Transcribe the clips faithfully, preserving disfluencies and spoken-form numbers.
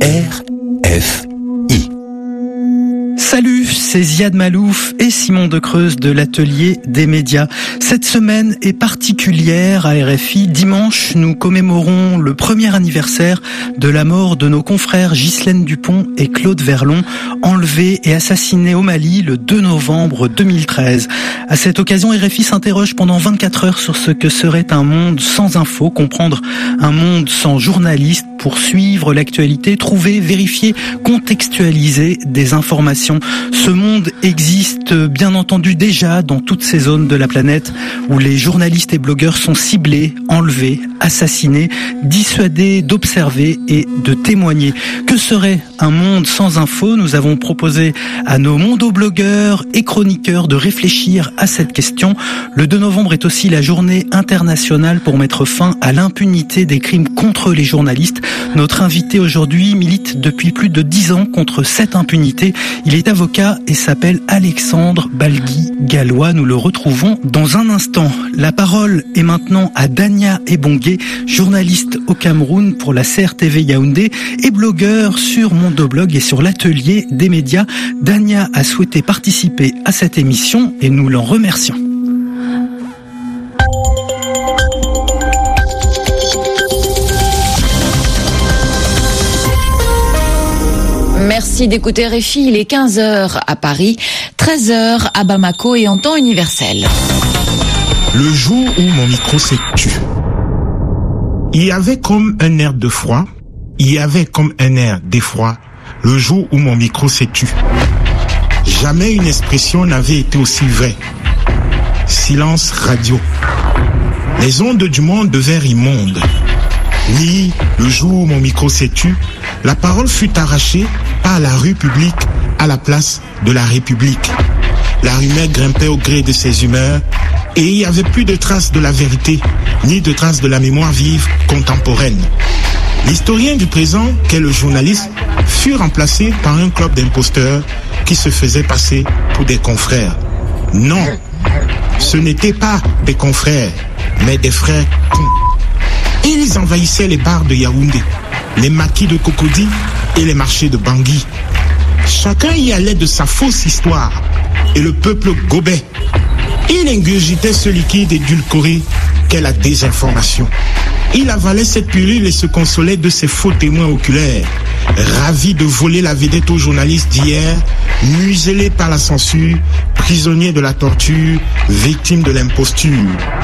R F I. Salut, c'est Ziad Malouf et Simon Decreuse de l'Atelier des médias. Cette semaine est particulière à R F I. Dimanche, nous commémorons le premier anniversaire de la mort de nos confrères Ghislaine Dupont et Claude Verlon, enlevés et assassinés au Mali le deux novembre deux mille treize. À cette occasion, R F I s'interroge pendant vingt-quatre heures sur ce que serait un monde sans infos, comprendre un monde sans journalistes pour suivre l'actualité, trouver, vérifier, contextualiser des informations. Ce monde existe bien entendu déjà dans toutes ces zones de la planète où les journalistes et blogueurs sont ciblés, enlevés, assassinés, dissuadés d'observer et de témoigner. Que serait un monde sans infos ? Nous avons proposé à nos mondo-blogueurs et chroniqueurs de réfléchir à cette question. Le deux novembre est aussi la journée internationale pour mettre fin à l'impunité des crimes contre les journalistes. Notre invité aujourd'hui milite depuis plus de dix ans contre cette impunité. Il est avocat et s'appelle Alexandre Balgui-Gallois. Nous le retrouvons dans un instant. La parole est maintenant à Dania Ebongué, journaliste au Cameroun pour la C R T V Yaoundé et blogueur sur Mondoblog et sur l'Atelier des médias. Dania a souhaité participer à cette émission et nous l'en remercions. Merci d'écouter R F I, il est quinze heures à Paris, treize heures à Bamako et en temps universel. Le jour où mon micro s'est tu. Il y avait comme un air de froid, il y avait comme un air d'effroi, le jour où mon micro s'est tu. Jamais une expression n'avait été aussi vraie. Silence radio. Les ondes du monde devinrent immondes. Oui, le jour où mon micro s'est tu, la parole fut arrachée par la rue publique à la place de la République. La rumeur grimpait au gré de ses humeurs et il n'y avait plus de traces de la vérité, ni de traces de la mémoire vive contemporaine. L'historien du présent, qu'est le journaliste, fut remplacé par un club d'imposteurs qui se faisaient passer pour des confrères. Non, ce n'étaient pas des confrères, mais des frères cons. Et ils envahissaient les bars de Yaoundé, les maquis de Cocody et les marchés de Bangui. Chacun y allait de sa fausse histoire et le peuple gobait. Il ingurgitait ce liquide édulcoré qu'est la désinformation. Il avalait cette pilule et se consolait de ses faux témoins oculaires, ravi de voler la vedette aux journalistes d'hier, muselés par la censure, prisonniers de la torture, victimes de l'imposture.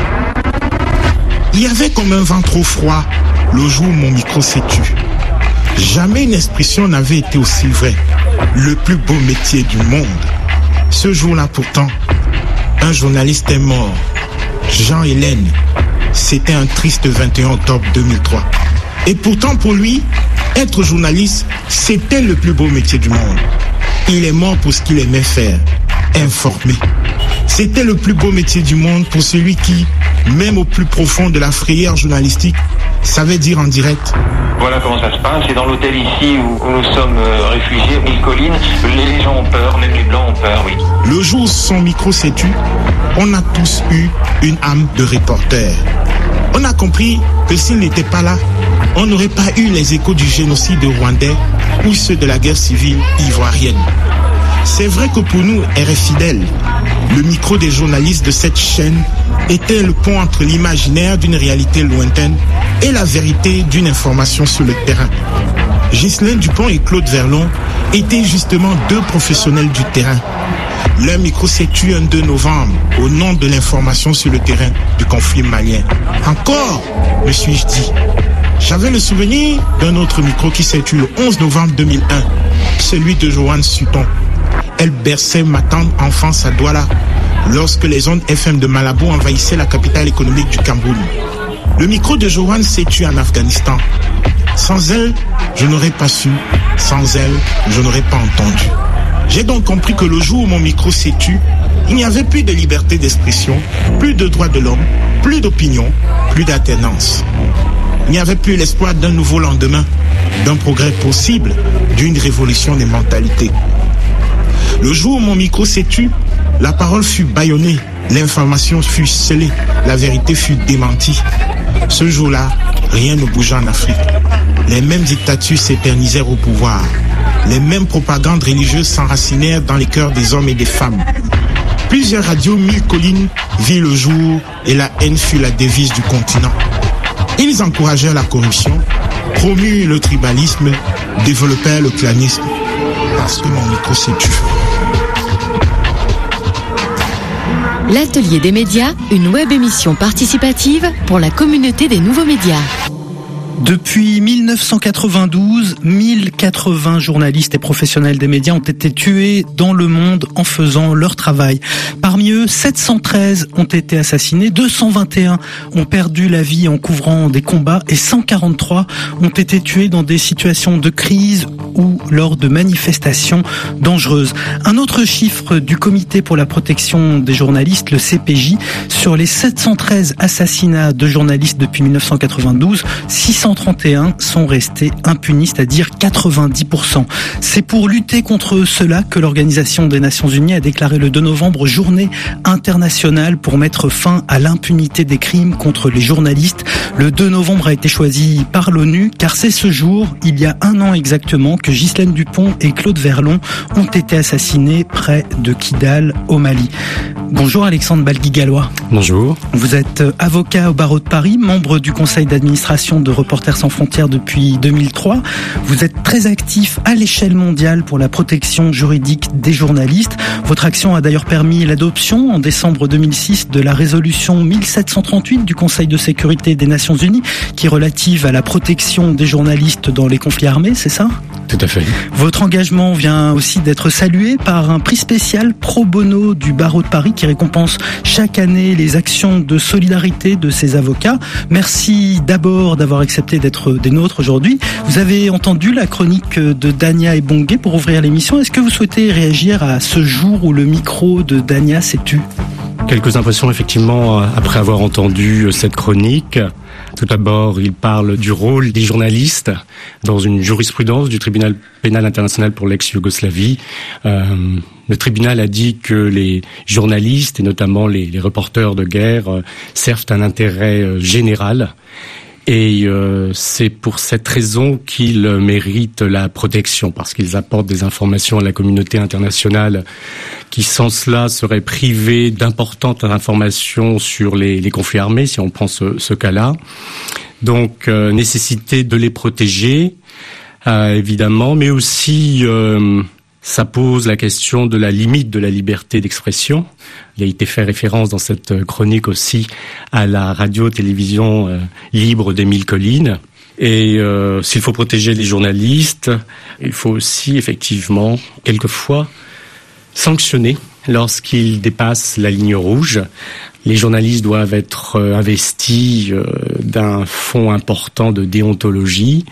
Il y avait comme un vent trop froid le jour où mon micro s'est tu. Jamais une expression n'avait été aussi vraie. Le plus beau métier du monde. Ce jour-là pourtant, un journaliste est mort. Jean Hélène. C'était un triste vingt et un octobre deux mille trois. Et pourtant pour lui, être journaliste, c'était le plus beau métier du monde. Il est mort pour ce qu'il aimait faire, informer. C'était le plus beau métier du monde pour celui qui, même au plus profond de la frayeur journalistique, savait dire en direct. Voilà comment ça se passe. Et dans l'hôtel ici où, où nous sommes euh, réfugiés, mille collines, les, les gens ont peur, même les blancs ont peur, oui. Le jour où son micro s'est tu, on a tous eu une âme de reporter. On a compris que s'il n'était pas là, on n'aurait pas eu les échos du génocide rwandais ou ceux de la guerre civile ivoirienne. C'est vrai que pour nous, R F fidèle, le micro des journalistes de cette chaîne était le pont entre l'imaginaire d'une réalité lointaine et la vérité d'une information sur le terrain. Ghislaine Dupont et Claude Verlon étaient justement deux professionnels du terrain. Leur micro s'est tu un deux novembre au nom de l'information sur le terrain du conflit malien. Encore, me suis-je dit. J'avais le souvenir d'un autre micro qui s'est tu le onze novembre deux mille un, celui de Joanne Sutton. Elle berçait ma tendre enfance à Douala, lorsque les ondes F M de Malabo envahissaient la capitale économique du Cameroun. Le micro de Joanne s'est tu en Afghanistan. Sans elle, je n'aurais pas su. Sans elle, je n'aurais pas entendu. J'ai donc compris que le jour où mon micro s'est tu, il n'y avait plus de liberté d'expression, plus de droits de l'homme, plus d'opinion, plus d'alternance. Il n'y avait plus l'espoir d'un nouveau lendemain, d'un progrès possible, d'une révolution des mentalités. Le jour où mon micro s'est tu, la parole fut bâillonnée, l'information fut scellée, la vérité fut démentie. Ce jour-là, rien ne bougeait en Afrique. Les mêmes dictatures s'éternisèrent au pouvoir. Les mêmes propagandes religieuses s'enracinèrent dans les cœurs des hommes et des femmes. Plusieurs radios mille collines virent le jour et la haine fut la devise du continent. Ils encouragèrent la corruption, promurent le tribalisme, développèrent le clanisme. Parce que mon micro c'est tu. L'Atelier des médias, une web émission participative pour la communauté des nouveaux médias. Depuis mille neuf cent quatre-vingt-douze, mille quatre-vingts journalistes et professionnels des médias ont été tués dans le monde en faisant leur travail. Parmi eux, sept cent treize ont été assassinés, deux cent vingt et un ont perdu la vie en couvrant des combats et cent quarante-trois ont été tués dans des situations de crise ou lors de manifestations dangereuses. Un autre chiffre du Comité pour la protection des journalistes, le C P J, sur les sept cent treize assassinats de journalistes depuis mille neuf cent quatre-vingt-douze, six cent trente et un sont restés impunis, c'est-à-dire quatre-vingt-dix pour cent. C'est pour lutter contre cela que l'Organisation des Nations Unies a déclaré le deux novembre journée internationale pour mettre fin à l'impunité des crimes contre les journalistes. Le deux novembre a été choisi par l'ONU car c'est ce jour, il y a un an exactement, que Ghislaine Dupont et Claude Verlon ont été assassinés près de Kidal au Mali. Bonjour Alexandre Balgui-Gallois. Bonjour. Vous êtes avocat au barreau de Paris, membre du conseil d'administration de Reporters sans frontières depuis deux mille trois. Vous êtes très actif à l'échelle mondiale pour la protection juridique des journalistes. Votre action a d'ailleurs permis l'adoption en décembre deux mille six de la résolution mille sept cent trente-huit du Conseil de sécurité des Nations Unies qui est relative à la protection des journalistes dans les conflits armés, c'est ça ? Tout à fait. Votre engagement vient aussi d'être salué par un prix spécial pro bono du barreau de Paris qui récompense chaque année les actions de solidarité de ses avocats. Merci d'abord d'avoir accepté d'être des nôtres aujourd'hui. Vous avez entendu la chronique de Dania Ebongue pour ouvrir l'émission. Est-ce que vous souhaitez réagir à ce jour où le micro de Dania s'est tu ? Quelques impressions effectivement après avoir entendu cette chronique. Tout d'abord, il parle du rôle des journalistes dans une jurisprudence du tribunal pénal international pour l'ex-Yougoslavie. Euh, le tribunal a dit que les journalistes, et notamment les, les reporters de guerre, euh, servent un intérêt euh, général. Et euh, c'est pour cette raison qu'ils méritent la protection, parce qu'ils apportent des informations à la communauté internationale qui, sans cela, serait privée d'importantes informations sur les, les conflits armés, si on prend ce, ce cas-là. Donc, euh, nécessité de les protéger, euh, évidemment, mais aussi... Euh, Ça pose la question de la limite de la liberté d'expression. Il a été fait référence dans cette chronique aussi à la radio-télévision euh, libre des mille collines. Et euh, s'il faut protéger les journalistes, il faut aussi effectivement, quelquefois, sanctionner lorsqu'ils dépassent la ligne rouge. Les journalistes doivent être euh, investis euh, d'un fonds important de déontologie.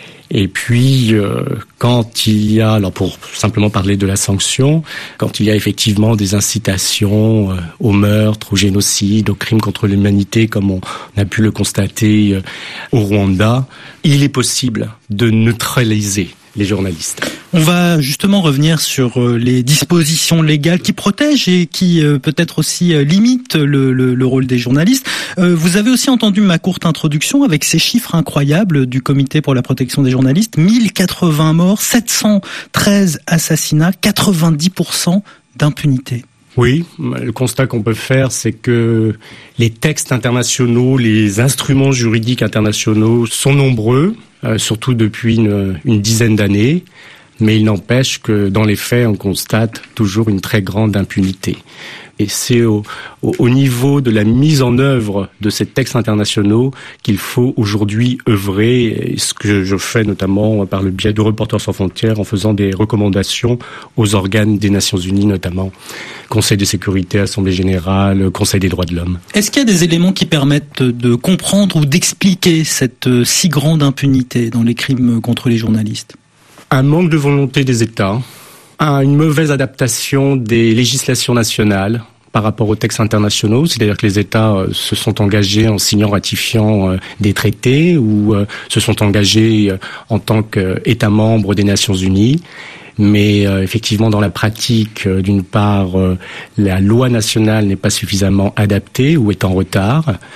Et puis, euh, quand il y a, alors pour simplement parler de la sanction, quand il y a effectivement des incitations euh, au meurtre, au génocide, aux crimes contre l'humanité, comme on a pu le constater euh, au Rwanda, il est possible de neutraliser les journalistes. On va justement revenir sur les dispositions légales qui protègent et qui euh, peut-être aussi euh, limitent le, le, le rôle des journalistes. Euh, vous avez aussi entendu ma courte introduction avec ces chiffres incroyables du Comité pour la protection des journalistes. mille quatre-vingts morts, sept cent treize assassinats, quatre-vingt-dix pour cent d'impunité. Oui, le constat qu'on peut faire, c'est que les textes internationaux, les instruments juridiques internationaux sont nombreux, euh, surtout depuis une, une dizaine d'années, mais il n'empêche que dans les faits, on constate toujours une très grande impunité. Et c'est au, au, au niveau de la mise en œuvre de ces textes internationaux qu'il faut aujourd'hui œuvrer, et ce que je fais notamment par le biais de Reporters sans frontières en faisant des recommandations aux organes des Nations Unies, notamment Conseil de sécurité, Assemblée générale, Conseil des droits de l'homme. Est-ce qu'il y a des éléments qui permettent de comprendre ou d'expliquer cette si grande impunité dans les crimes contre les journalistes ? Un manque de volonté des États, une mauvaise adaptation des législations nationales par rapport aux textes internationaux, c'est-à-dire que les États euh, se sont engagés en signant, ratifiant euh, des traités ou euh, se sont engagés euh, en tant qu'États membres des Nations Unies. Mais euh, effectivement, dans la pratique, euh, d'une part, euh, la loi nationale n'est pas suffisamment adaptée ou est en retard.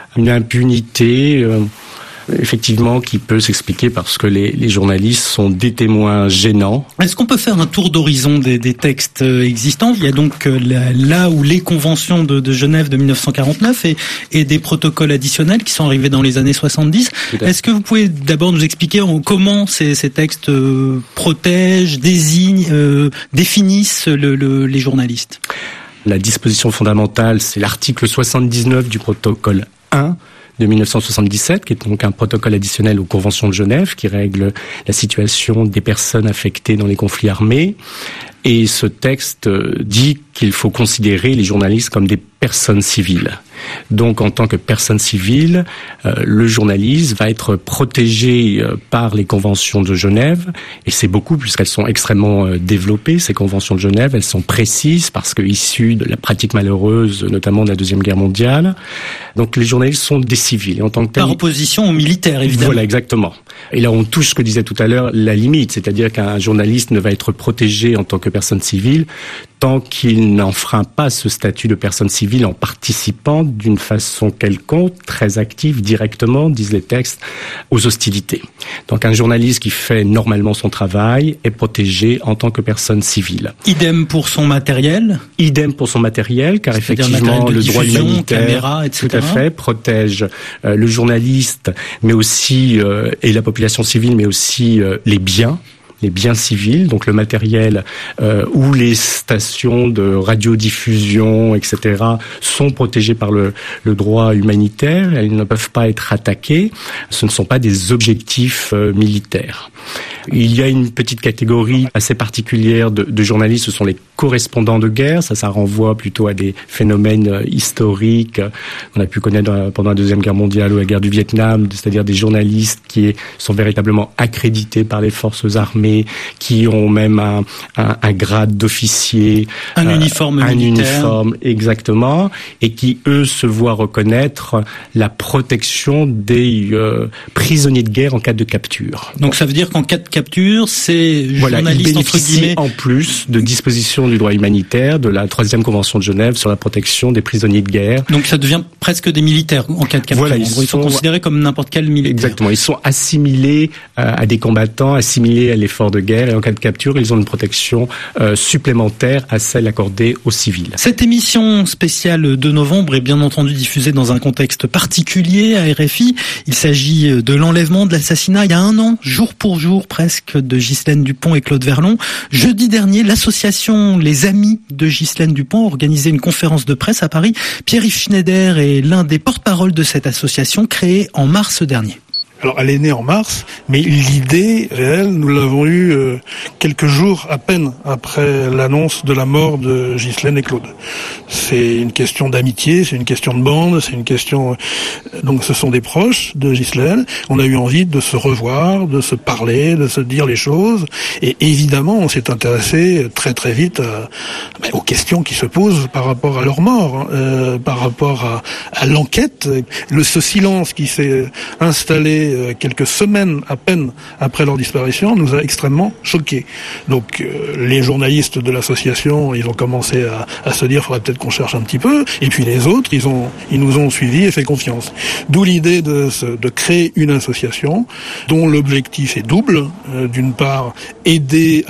Une impunité, euh, effectivement, qui peut s'expliquer parce que les, les journalistes sont des témoins gênants. Est-ce qu'on peut faire un tour d'horizon des, des textes existants ? Il y a donc là, là où les conventions de, de Genève de dix-neuf cent quarante-neuf et, et des protocoles additionnels qui sont arrivés dans les années soixante-dix. Est-ce que vous pouvez d'abord nous expliquer comment ces, ces textes euh, protègent, désignent, euh, définissent le, le, les journalistes ? La disposition fondamentale, c'est l'article soixante-dix-neuf du protocole un de dix-neuf cent soixante-dix-sept, qui est donc un protocole additionnel aux conventions de Genève, qui règle la situation des personnes affectées dans les conflits armés. Et ce texte dit qu'il faut considérer les journalistes comme des personnes civiles. Donc, en tant que personne civile, euh, le journaliste va être protégé euh, par les conventions de Genève, et c'est beaucoup puisqu'elles sont extrêmement euh, développées, ces conventions de Genève. Elles sont précises parce que issues de la pratique malheureuse, notamment de la Deuxième Guerre mondiale. Donc, les journalistes sont des civils. Et en tant que tel, par opposition aux militaires, évidemment. Voilà, exactement. Et là, on touche ce que disait tout à l'heure, la limite, c'est-à-dire qu'un journaliste ne va être protégé en tant que personne civile tant qu'il n'enfreint pas ce statut de personne civile en participant d'une façon quelconque, très active, directement, disent les textes, aux hostilités. Donc un journaliste qui fait normalement son travail est protégé en tant que personne civile. Idem pour son matériel ? Idem pour son matériel, car C'est-à-dire effectivement le droit humanitaire, caméra, et cetera. Tout à fait, protège euh, le journaliste, mais aussi euh, et la population civile, mais aussi euh, les biens. les biens civils, donc le matériel euh, ou les stations de radiodiffusion, et cetera, sont protégés par le, le droit humanitaire. Elles ne peuvent pas être attaquées. Ce ne sont pas des objectifs euh, militaires. Il y a une petite catégorie assez particulière de, de journalistes, ce sont les correspondants de guerre. Ça, ça renvoie plutôt à des phénomènes historiques qu'on a pu connaître pendant la Deuxième Guerre mondiale ou la guerre du Vietnam, c'est-à-dire des journalistes qui sont véritablement accrédités par les forces armées, qui ont même un, un, un grade d'officier, un euh, uniforme un militaire. uniforme exactement, et qui eux se voient reconnaître la protection des euh, prisonniers de guerre en cas de capture. Donc ça veut dire qu'en cas de capture, ces voilà, journalistes entre guillemets en plus de dispositions du droit humanitaire de la troisième convention de Genève sur la protection des prisonniers de guerre. Donc ça devient presque des militaires en cas de capture. Voilà, ils, en gros, ils sont, sont considérés comme n'importe quel militaire. Exactement, ils sont assimilés euh, à des combattants, assimilés à l'effort de guerre, et en cas de capture, ils ont une protection euh, supplémentaire à celle accordée aux civils. Cette émission spéciale de novembre est bien entendu diffusée dans un contexte particulier à R F I. Il s'agit de l'enlèvement, de l'assassinat il y a un an, jour pour jour presque, de Ghislaine Dupont et Claude Verlon. Jeudi dernier, l'association Les Amis de Ghislaine Dupont a organisé une conférence de presse à Paris. Pierre-Yves Schneider est l'un des porte-parole de cette association créée en mars dernier. Alors, elle est née en mars, mais l'idée réelle, nous l'avons eue euh, quelques jours à peine après l'annonce de la mort de Ghislaine et Claude. C'est une question d'amitié, c'est une question de bande, c'est une question... Euh, donc, ce sont des proches de Ghislaine. On a eu envie de se revoir, de se parler, de se dire les choses. Et évidemment, on s'est intéressé très très vite à, ben, aux questions qui se posent par rapport à leur mort, hein, euh, par rapport à, à l'enquête. Le, ce silence qui s'est installé quelques semaines à peine après leur disparition nous a extrêmement choqués. Donc euh, les journalistes de l'association, ils ont commencé à, à se dire faudrait peut-être qu'on cherche un petit peu, et puis les autres, ils ont ils nous ont suivis et fait confiance. D'où l'idée de, de créer une association dont l'objectif est double. Euh, d'une part, aider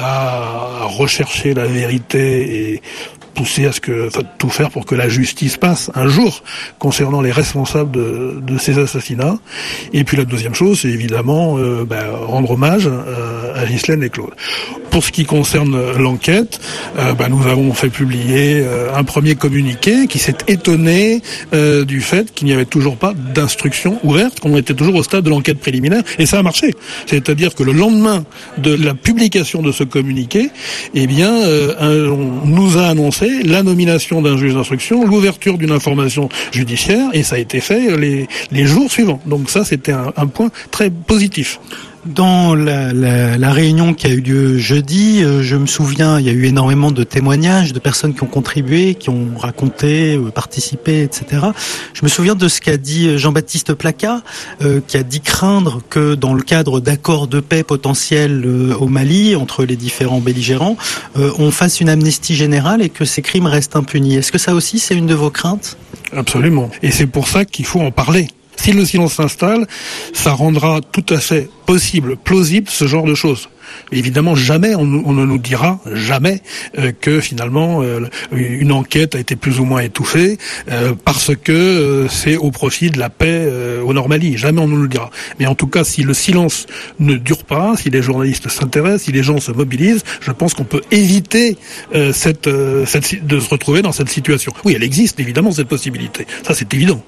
à rechercher la vérité et pousser à ce que, enfin, tout faire pour que la justice passe un jour concernant les responsables de, de ces assassinats. Et puis la deuxième chose, c'est évidemment euh, ben, rendre hommage euh, à Ghislaine et Claude. Pour ce qui concerne l'enquête, euh, ben, nous avons fait publier euh, un premier communiqué qui s'est étonné euh, du fait qu'il n'y avait toujours pas d'instruction ouverte, qu'on était toujours au stade de l'enquête préliminaire, et ça a marché. C'est-à-dire que le lendemain de la publication de ce communiqué, eh bien, euh, un, on nous a annoncé la nomination d'un juge d'instruction, l'ouverture d'une information judiciaire, et ça a été fait les, les jours suivants. Donc ça, c'était un, un point très positif. Dans la, la, la réunion qui a eu lieu jeudi, euh, je me souviens, il y a eu énormément de témoignages de personnes qui ont contribué, qui ont raconté, euh, participé, et cetera. Je me souviens de ce qu'a dit Jean-Baptiste Placat, euh, qui a dit craindre que dans le cadre d'accords de paix potentiels euh, au Mali, entre les différents belligérants, euh, on fasse une amnistie générale et que ces crimes restent impunis. Est-ce que ça aussi, c'est une de vos craintes ? Absolument. Et c'est pour ça qu'il faut en parler. Si le silence s'installe, ça rendra tout à fait possible, plausible, ce genre de choses. Mais évidemment, jamais on, on ne nous dira, jamais, euh, que finalement euh, une enquête a été plus ou moins étouffée euh, parce que euh, c'est au profit de la paix euh, au Nord-Mali. Jamais on nous le dira. Mais en tout cas, si le silence ne dure pas, si les journalistes s'intéressent, si les gens se mobilisent, je pense qu'on peut éviter euh, cette, euh, cette, de se retrouver dans cette situation. Oui, elle existe, évidemment, cette possibilité. Ça, c'est évident.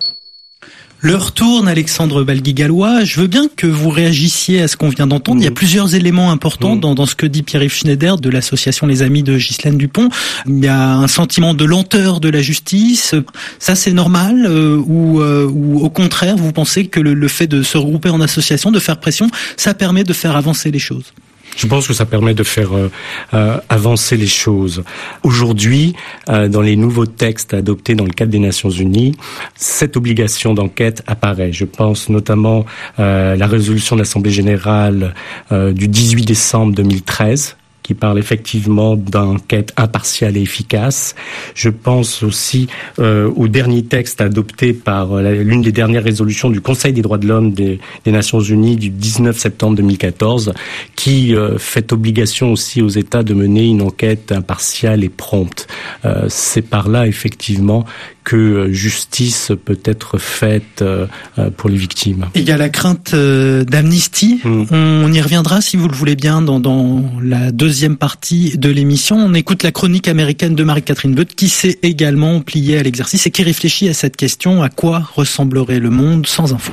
L'heure tourne, Alexandre Balgui-Gallois. Je veux bien que vous réagissiez à ce qu'on vient d'entendre. Mmh. Il y a plusieurs éléments importants mmh. dans, dans ce que dit Pierre-Yves Schneider de l'association Les Amis de Ghislaine Dupont. Il y a un sentiment de lenteur de la justice. Ça, c'est normal euh, ou, euh, ou au contraire, vous pensez que le, le fait de se regrouper en association, de faire pression, ça permet de faire avancer les choses ? Je pense que ça permet de faire euh, euh, avancer les choses. Aujourd'hui, euh, dans les nouveaux textes adoptés dans le cadre des Nations Unies, cette obligation d'enquête apparaît. Je pense notamment euh, à la résolution de l'Assemblée générale euh, du dix-huit décembre deux mille treize, qui parle effectivement d'enquête impartiale et efficace. Je pense aussi euh, au dernier texte adopté par euh, l'une des dernières résolutions du Conseil des droits de l'homme des, des Nations Unies du dix-neuf septembre deux mille quatorze, qui euh, fait obligation aussi aux États de mener une enquête impartiale et prompte. Euh, c'est par là, effectivement, que justice peut être faite euh, pour les victimes. Il y a la crainte euh, d'amnistie. Mmh. On y reviendra, si vous le voulez bien, dans, dans la deuxième partie de l'émission. On écoute la chronique américaine de Marie-Catherine Beuth, qui s'est également pliée à l'exercice et qui réfléchit à cette question: à quoi ressemblerait le monde sans info ?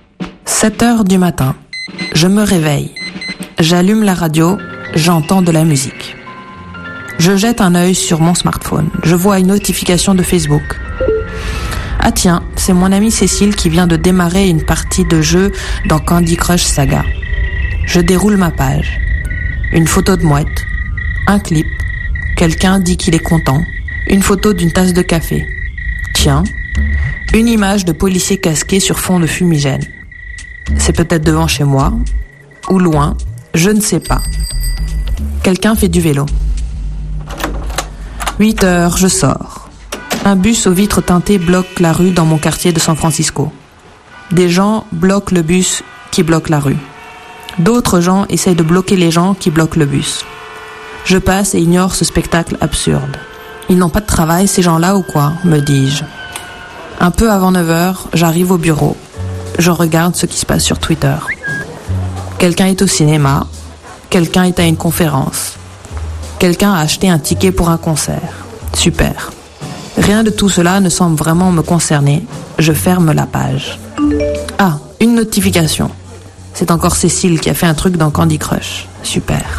sept heures du matin. Je me réveille. J'allume la radio. J'entends de la musique. Je jette un œil sur mon smartphone. Je vois une notification de Facebook. Ah tiens, c'est mon amie Cécile qui vient de démarrer une partie de jeu dans Candy Crush Saga. Je déroule ma page. Une photo de mouette. Un clip. Quelqu'un dit qu'il est content. Une photo d'une tasse de café. Tiens. Une image de policier casqué sur fond de fumigène. C'est peut-être devant chez moi. Ou loin. Je ne sais pas. Quelqu'un fait du vélo. huit heures, je sors. Un bus aux vitres teintées bloque la rue dans mon quartier de San Francisco. Des gens bloquent le bus qui bloque la rue. D'autres gens essayent de bloquer les gens qui bloquent le bus. Je passe et ignore ce spectacle absurde. Ils n'ont pas de travail, ces gens-là, ou quoi, me dis-je. Un peu avant neuf heures, j'arrive au bureau. Je regarde ce qui se passe sur Twitter. Quelqu'un est au cinéma. Quelqu'un est à une conférence. Quelqu'un a acheté un ticket pour un concert. Super. Rien de tout cela ne semble vraiment me concerner. Je ferme la page. Ah, une notification. C'est encore Cécile qui a fait un truc dans Candy Crush. Super.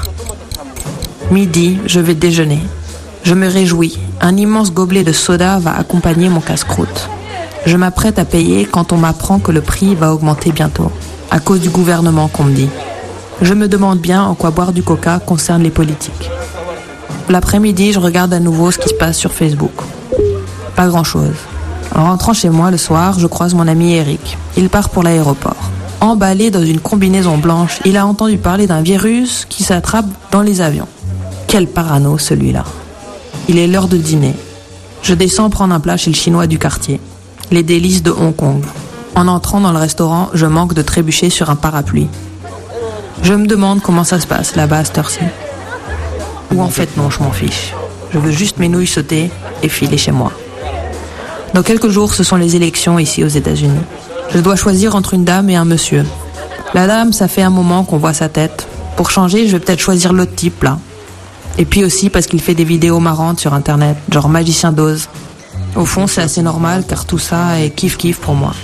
Midi, je vais déjeuner. Je me réjouis. Un immense gobelet de soda va accompagner mon casse-croûte. Je m'apprête à payer quand on m'apprend que le prix va augmenter bientôt. À cause du gouvernement, qu'on me dit. Je me demande bien en quoi boire du coca concerne les politiques. L'après-midi, je regarde à nouveau ce qui se passe sur Facebook. Pas grand-chose. En rentrant chez moi le soir, je croise mon ami Eric. Il part pour l'aéroport. Emballé dans une combinaison blanche, il a entendu parler d'un virus qui s'attrape dans les avions. Quel parano, celui-là. Il est l'heure de dîner. Je descends prendre un plat chez le chinois du quartier. Les délices de Hong Kong. En entrant dans le restaurant, je manque de trébucher sur un parapluie. Je me demande comment ça se passe là-bas à cette heure-ci. Ou en fait non, je m'en fiche. Je veux juste mes nouilles sautées et filer chez moi. Dans quelques jours, ce sont les élections ici aux États-Unis. Je dois choisir entre une dame et un monsieur. La dame, ça fait un moment qu'on voit sa tête. Pour changer, je vais peut-être choisir l'autre type là. Et puis aussi parce qu'il fait des vidéos marrantes sur internet, genre Magicien d'Oz. Au fond, c'est assez normal car tout ça est kiff-kiff pour moi.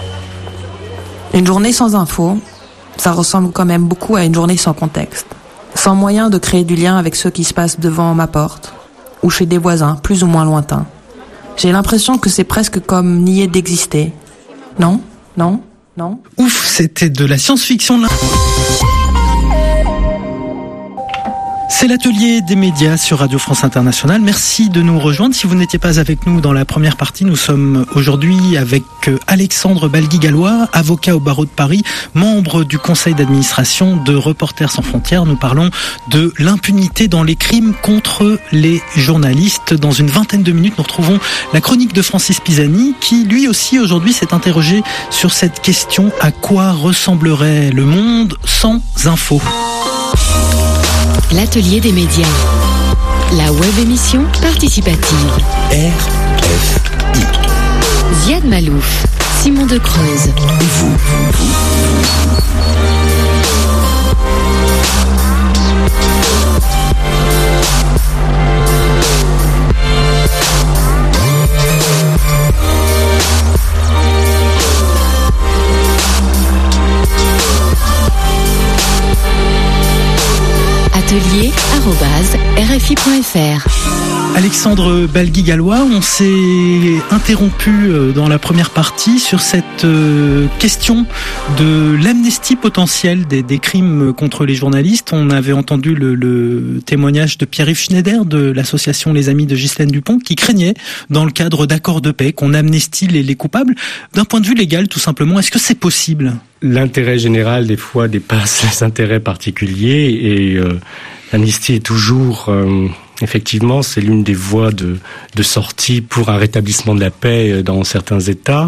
Une journée sans info, ça ressemble quand même beaucoup à une journée sans contexte. Sans moyen de créer du lien avec ceux qui se passent devant ma porte, ou chez des voisins plus ou moins lointains. J'ai l'impression que c'est presque comme nier d'exister. Non ? Non ? Non ? Ouf, c'était de la science-fiction là. C'est l'atelier des médias sur Radio France Internationale. Merci de nous rejoindre. Si vous n'étiez pas avec nous dans la première partie, nous sommes aujourd'hui avec Alexandre Balgui-Gallois, avocat au barreau de Paris, membre du conseil d'administration de Reporters sans frontières. Nous parlons de l'impunité dans les crimes contre les journalistes. Dans une vingtaine de minutes, nous retrouvons la chronique de Francis Pisani qui, lui aussi, aujourd'hui s'est interrogé sur cette question: à quoi ressemblerait le monde sans info? L'atelier des médias, la web émission participative. R F I. Ziad Malouf, Simon de Creuse. Et vous, atelier arobase r f i point f r. Alexandre Balgui-Gallois, on s'est interrompu dans la première partie sur cette question de l'amnistie potentielle des, des crimes contre les journalistes. On avait entendu le, le témoignage de Pierre-Yves Schneider de l'association Les Amis de Ghislaine Dupont qui craignait, dans le cadre d'accords de paix, qu'on amnistie les, les coupables. D'un point de vue légal, tout simplement, est-ce que c'est possible ? L'intérêt général, des fois, dépasse les intérêts particuliers et euh, l'amnistie est toujours... Euh, effectivement, c'est l'une des voies de, de sortie pour un rétablissement de la paix dans certains États.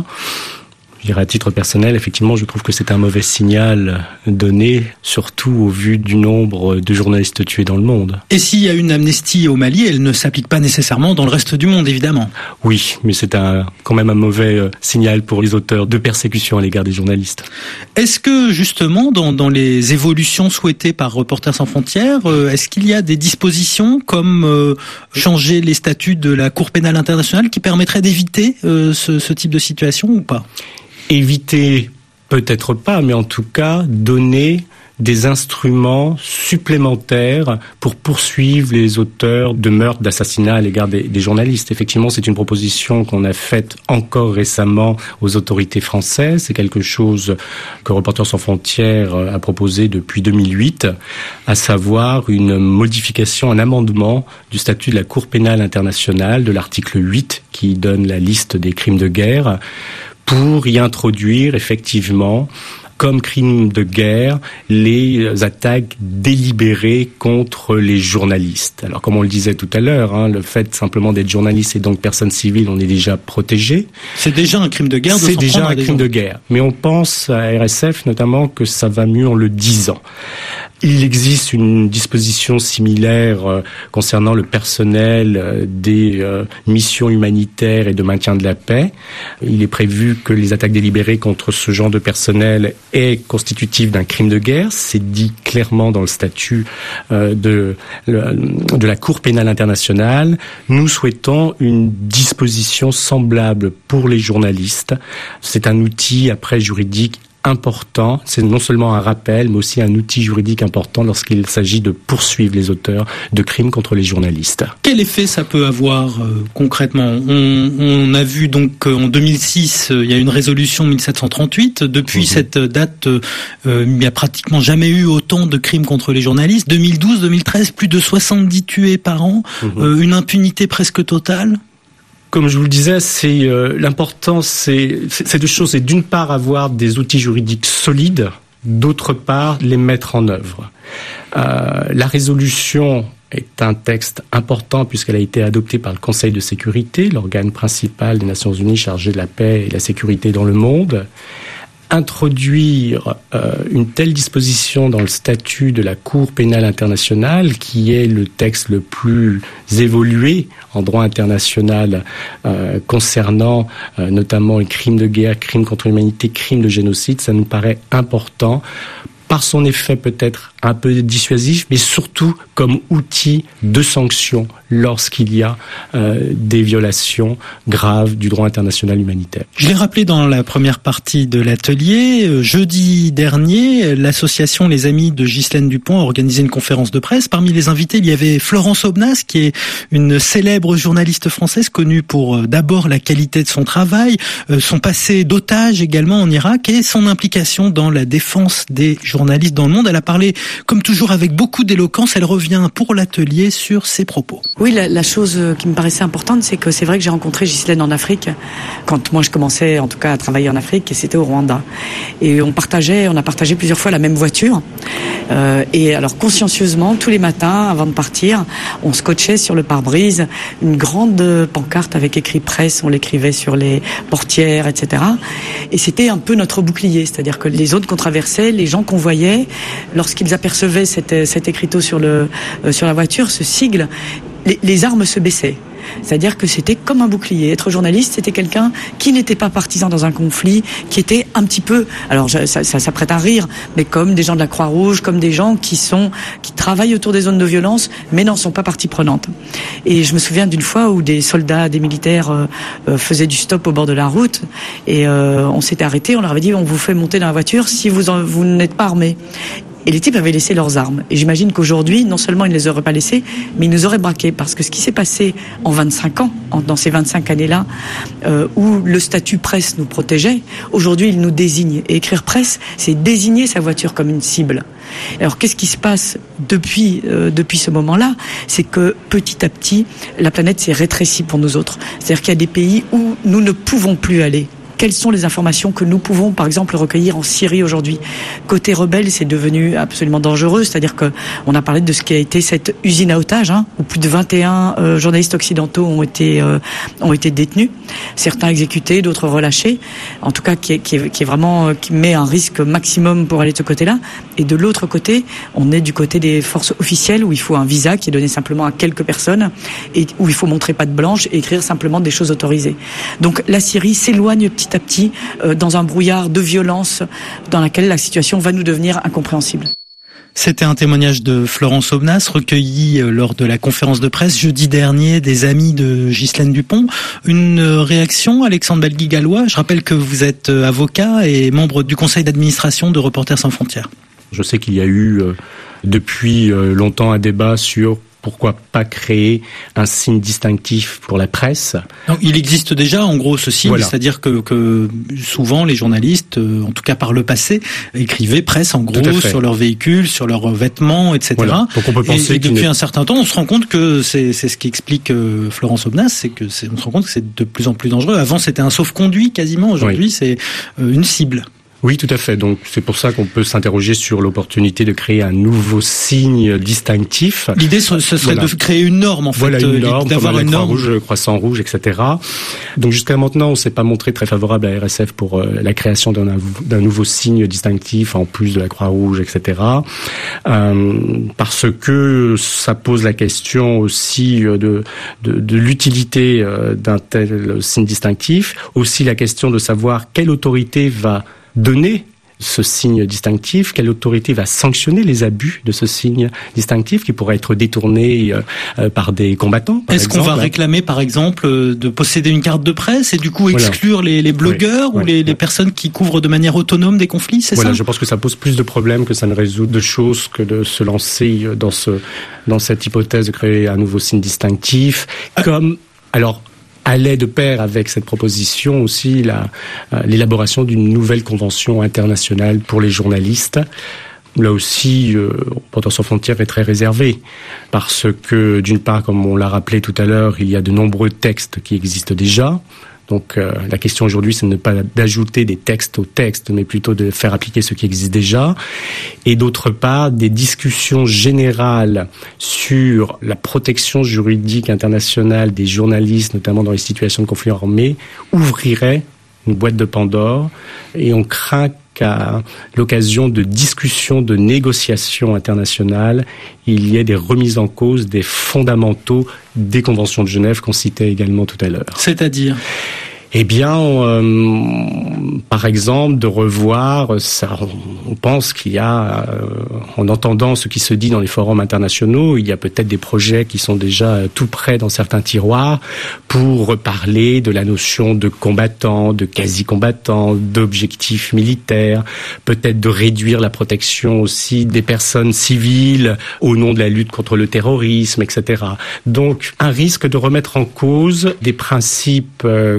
Je dirais à titre personnel, effectivement, je trouve que c'est un mauvais signal donné, surtout au vu du nombre de journalistes tués dans le monde. Et s'il y a une amnistie au Mali, elle ne s'applique pas nécessairement dans le reste du monde, évidemment. Oui, mais c'est un, quand même un mauvais signal pour les auteurs de persécutions à l'égard des journalistes. Est-ce que, justement, dans, dans les évolutions souhaitées par Reporters sans frontières, euh, est-ce qu'il y a des dispositions comme euh, changer les statuts de la Cour pénale internationale qui permettraient d'éviter euh, ce, ce type de situation ou pas ? Éviter, peut-être pas, mais en tout cas, donner des instruments supplémentaires pour poursuivre les auteurs de meurtres, d'assassinats à l'égard des, des journalistes. Effectivement, c'est une proposition qu'on a faite encore récemment aux autorités françaises. C'est quelque chose que Reporters sans frontières a proposé depuis deux mille huit, à savoir une modification, un amendement du statut de la Cour pénale internationale, de l'article huit, qui donne la liste des crimes de guerre, pour y introduire effectivement comme crime de guerre les attaques délibérées contre les journalistes. Alors comme on le disait tout à l'heure, hein, le fait simplement d'être journaliste et donc personne civile, on est déjà protégé. C'est déjà un crime de guerre de C'est s'en déjà prendre à un des crime gens. de guerre. Mais on pense à R S F notamment que ça va mieux en le disant. Il existe une disposition similaire euh, concernant le personnel euh, des euh, missions humanitaires et de maintien de la paix. Il est prévu que les attaques délibérées contre ce genre de personnel est constitutif d'un crime de guerre. C'est dit clairement dans le statut euh, de, le, de la Cour pénale internationale. Nous souhaitons une disposition semblable pour les journalistes. C'est un outil après juridique important, c'est non seulement un rappel, mais aussi un outil juridique important lorsqu'il s'agit de poursuivre les auteurs de crimes contre les journalistes. Quel effet ça peut avoir euh, concrètement ? on, on a vu donc euh, en deux mille six, euh, il y a une résolution mille sept cent trente-huit. Depuis mmh. cette date, euh, euh, il n'y a pratiquement jamais eu autant de crimes contre les journalistes. deux mille douze, deux mille treize, plus de soixante-dix tués par an, mmh. euh, une impunité presque totale. Comme je vous le disais, c'est euh, l'important, c'est, c'est, c'est deux choses. C'est d'une part avoir des outils juridiques solides, d'autre part les mettre en œuvre. Euh, la résolution est un texte important puisqu'elle a été adoptée par le Conseil de sécurité, l'organe principal des Nations Unies chargé de la paix et de la sécurité dans le monde. Introduire euh, une telle disposition dans le statut de la Cour pénale internationale, qui est le texte le plus évolué en droit international euh, concernant euh, notamment les crimes de guerre, crimes contre l'humanité, crimes de génocide, ça nous paraît important par son effet peut-être un peu dissuasif, mais surtout comme outil de sanction lorsqu'il y a euh, des violations graves du droit international humanitaire. Je l'ai rappelé dans la première partie de l'atelier, jeudi dernier, l'association Les Amis de Ghislaine Dupont a organisé une conférence de presse. Parmi les invités, il y avait Florence Aubenas, qui est une célèbre journaliste française connue pour euh, d'abord la qualité de son travail, euh, son passé d'otage également en Irak et son implication dans la défense des journalistes journalistes dans le monde. Elle a parlé, comme toujours, avec beaucoup d'éloquence. Elle revient pour l'atelier sur ses propos. Oui, la, la chose qui me paraissait importante, c'est que c'est vrai que j'ai rencontré Ghislaine en Afrique, quand moi je commençais en tout cas à travailler en Afrique, et c'était au Rwanda. Et on partageait, on a partagé plusieurs fois la même voiture. Euh, et alors consciencieusement, tous les matins, avant de partir, on scotchait sur le pare-brise une grande pancarte avec écrit presse, on l'écrivait sur les portières, et cetera. Et c'était un peu notre bouclier, c'est-à-dire que les zones qu'on traversait, les gens qu'on voyait, lorsqu'ils apercevaient cet, cet écriteau sur, le, euh, sur la voiture, ce sigle, les, les armes se baissaient. C'est-à-dire que c'était comme un bouclier. Être journaliste, c'était quelqu'un qui n'était pas partisan dans un conflit, qui était un petit peu, alors ça, ça, ça prête à rire, mais comme des gens de la Croix-Rouge, comme des gens qui sont, qui travaillent autour des zones de violence, mais n'en sont pas partie prenante. Et je me souviens d'une fois où des soldats, des militaires euh, euh, faisaient du stop au bord de la route, et euh, on s'était arrêtés, on leur avait dit, on vous fait monter dans la voiture si vous, en, vous n'êtes pas armés. Et les types avaient laissé leurs armes. Et j'imagine qu'aujourd'hui, non seulement ils ne les auraient pas laissées, mais ils nous auraient braqués. Parce que ce qui s'est passé en vingt-cinq ans, en, dans ces vingt-cinq années-là, euh, où le statut presse nous protégeait, aujourd'hui, il nous désigne. Et écrire presse, c'est désigner sa voiture comme une cible. Alors, qu'est-ce qui se passe depuis, euh, depuis ce moment-là? C'est que petit à petit, la planète s'est rétrécie pour nous autres. C'est-à-dire qu'il y a des pays où nous ne pouvons plus aller. Quelles sont les informations que nous pouvons, par exemple, recueillir en Syrie aujourd'hui? Côté rebelle, c'est devenu absolument dangereux. C'est-à-dire que on a parlé de ce qui a été cette usine à otages, hein, où plus de vingt et un euh, journalistes occidentaux ont été euh, ont été détenus, certains exécutés, d'autres relâchés. En tout cas, qui est, qui est, qui est vraiment qui met un risque maximum pour aller de ce côté-là. Et de l'autre côté, on est du côté des forces officielles où il faut un visa qui est donné simplement à quelques personnes et où il faut montrer patte blanche et écrire simplement des choses autorisées. Donc la Syrie s'éloigne petit à petit euh, dans un brouillard de violence dans laquelle la situation va nous devenir incompréhensible. C'était un témoignage de Florence Aubenas recueilli lors de la conférence de presse jeudi dernier des amis de Ghislaine Dupont. Une réaction, Alexandre Belguy-Gallois. Je rappelle que vous êtes avocat et membre du conseil d'administration de Reporters sans frontières. Je sais qu'il y a eu euh, depuis euh, longtemps un débat sur pourquoi pas créer un signe distinctif pour la presse. Donc, il existe déjà, en gros, ce signe, voilà. C'est-à-dire que, que souvent les journalistes, euh, en tout cas par le passé, écrivaient presse, en gros, sur leurs véhicules, sur leurs vêtements, et cetera. Voilà. Donc on peut penser et, et depuis un certain temps, on se rend compte que c'est, c'est ce qui explique euh, Florence Aubenas, c'est que c'est, on se rend compte que c'est de plus en plus dangereux. Avant, c'était un sauf-conduit quasiment. Aujourd'hui, oui. c'est euh, une cible. Oui, tout à fait. Donc, c'est pour ça qu'on peut s'interroger sur l'opportunité de créer un nouveau signe distinctif. L'idée, ce serait voilà. de créer une norme, en fait. Voilà, une norme, d'avoir comme la une norme. Croix-Rouge, le Croissant Rouge, et cetera. Donc, jusqu'à maintenant, on s'est pas montré très favorable à R S F pour euh, la création d'un, d'un nouveau signe distinctif, en plus de la Croix-Rouge, et cetera. Euh, parce que ça pose la question aussi de, de, de l'utilité euh, d'un tel signe distinctif. Aussi la question de savoir quelle autorité va donner ce signe distinctif, quelle autorité va sanctionner les abus de ce signe distinctif qui pourrait être détourné euh, par des combattants, par Est-ce exemple. qu'on va réclamer, par exemple, de posséder une carte de presse et du coup exclure voilà. les, les blogueurs oui, ou oui, les, oui. les personnes qui couvrent de manière autonome des conflits, c'est voilà, ça? Je pense que ça pose plus de problèmes que ça ne résout de choses que de se lancer dans ce dans cette hypothèse de créer un nouveau signe distinctif. Ah. Comme alors. allait de pair avec cette proposition aussi la, euh, l'élaboration d'une nouvelle convention internationale pour les journalistes. Là aussi, euh, Reporters sans frontières est très réservé parce que, d'une part, comme on l'a rappelé tout à l'heure, il y a de nombreux textes qui existent déjà. Donc euh, la question aujourd'hui, c'est de ne pas d'ajouter des textes aux textes, mais plutôt de faire appliquer ce qui existe déjà. Et d'autre part, des discussions générales sur la protection juridique internationale des journalistes, notamment dans les situations de conflit armé, ouvriraient une boîte de Pandore. Et on craint qu'à l'occasion de discussions, de négociations internationales, il y ait des remises en cause des fondamentaux des conventions de Genève qu'on citait également tout à l'heure. C'est-à-dire ? Eh bien, euh, par exemple, de revoir, ça, on pense qu'il y a, euh, en entendant ce qui se dit dans les forums internationaux, il y a peut-être des projets qui sont déjà tout prêts dans certains tiroirs pour parler de la notion de combattants, de quasi-combattants, d'objectifs militaires, peut-être de réduire la protection aussi des personnes civiles au nom de la lutte contre le terrorisme, et cetera. Donc, un risque de remettre en cause des principes euh, qu'on dit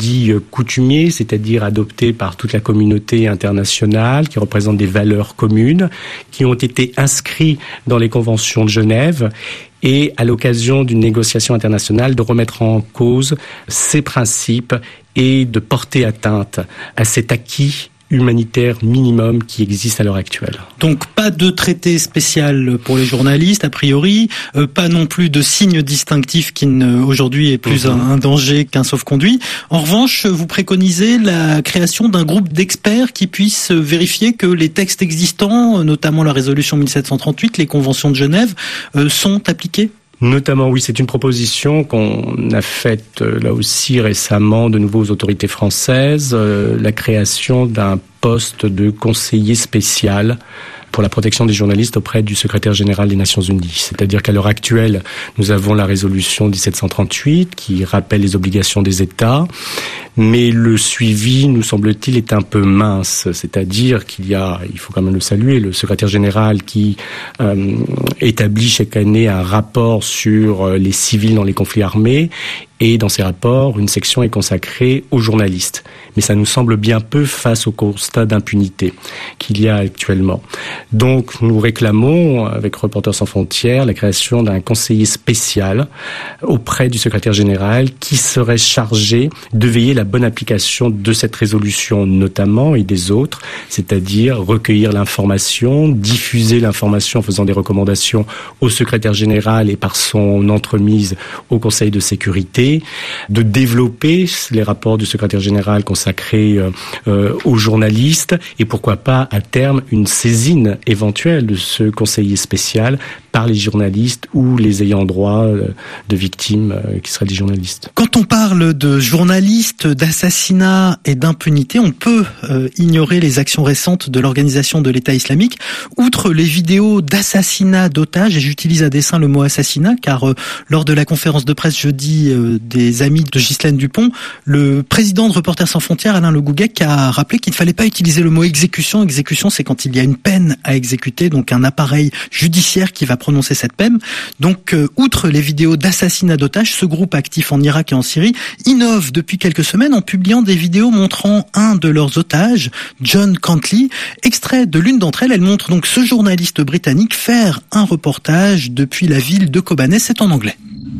dit coutumier, c'est-à-dire adopté par toute la communauté internationale, qui représente des valeurs communes, qui ont été inscrits dans les conventions de Genève, et à l'occasion d'une négociation internationale de remettre en cause ces principes et de porter atteinte à cet acquis humanitaire minimum qui existe à l'heure actuelle. Donc pas de traité spécial pour les journalistes, a priori, euh, pas non plus de signe distinctif qui ne, aujourd'hui est plus mmh. un, un danger qu'un sauf-conduit. En revanche, vous préconisez la création d'un groupe d'experts qui puisse vérifier que les textes existants, notamment la résolution mille sept cent trente-huit, les conventions de Genève, euh, sont appliqués. Notamment, oui, c'est une proposition qu'on a faite euh, là aussi récemment de nouveau aux autorités françaises, euh, la création d'un poste de conseiller spécial pour la protection des journalistes auprès du secrétaire général des Nations Unies. C'est-à-dire qu'à l'heure actuelle, nous avons la résolution mille sept cent trente-huit qui rappelle les obligations des États, mais le suivi, nous semble-t-il, est un peu mince. C'est-à-dire qu'il y a, il faut quand même le saluer, le secrétaire général qui euh, établit chaque année un rapport sur les civils dans les conflits armés, et dans ces rapports, une section est consacrée aux journalistes. Mais ça nous semble bien peu face au constat d'impunité qu'il y a actuellement. Donc nous réclamons, avec Reporters sans frontières, la création d'un conseiller spécial auprès du secrétaire général qui serait chargé de veiller à la bonne application de cette résolution notamment et des autres, c'est-à-dire recueillir l'information, diffuser l'information en faisant des recommandations au secrétaire général et par son entremise au Conseil de sécurité, de développer les rapports du secrétaire général consacrés euh, euh, aux journalistes et pourquoi pas à terme une saisine éventuelle de ce conseiller spécial par les journalistes ou les ayants droit euh, de victimes euh, qui seraient des journalistes. Quand on parle de journalistes, d'assassinats et d'impunité, on peut euh, ignorer les actions récentes de l'organisation de l'État islamique. Outre les vidéos d'assassinats d'otages, et j'utilise à dessein le mot assassinat car euh, lors de la conférence de presse jeudi euh, des amis de Ghislaine Dupont, le président de Reporters sans frontières, Alain Le Gouguec, a rappelé qu'il ne fallait pas utiliser le mot exécution. Exécution, c'est quand il y a une peine à exécuter, donc un appareil judiciaire qui va prononcer cette peine. Donc, euh, outre les vidéos d'assassinats d'otages, ce groupe actif en Irak et en Syrie innove depuis quelques semaines en publiant des vidéos montrant un de leurs otages, John Cantley. Extrait de l'une d'entre elles, elle montre donc ce journaliste britannique faire un reportage depuis la ville de Kobané. C'est en anglais.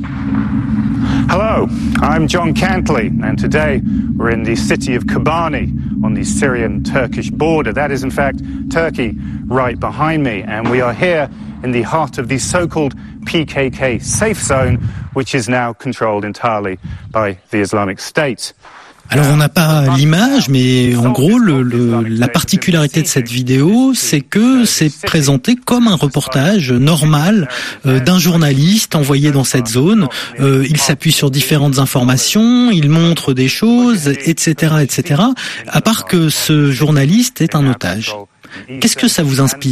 Hello, I'm John Cantley, and today we're in the city of Kobani on the Syrian-Turkish border. That is, in fact, Turkey right behind me, and we are here in the heart of the so-called P K K safe zone, which is now controlled entirely by the Islamic State. Alors on n'a pas l'image, mais en gros le, le, la particularité de cette vidéo, c'est que c'est présenté comme un reportage normal euh, d'un journaliste envoyé dans cette zone. Euh, il s'appuie sur différentes informations, il montre des choses, et cetera, et cetera. À part que ce journaliste est un otage. Qu'est-ce que ça vous inspire ?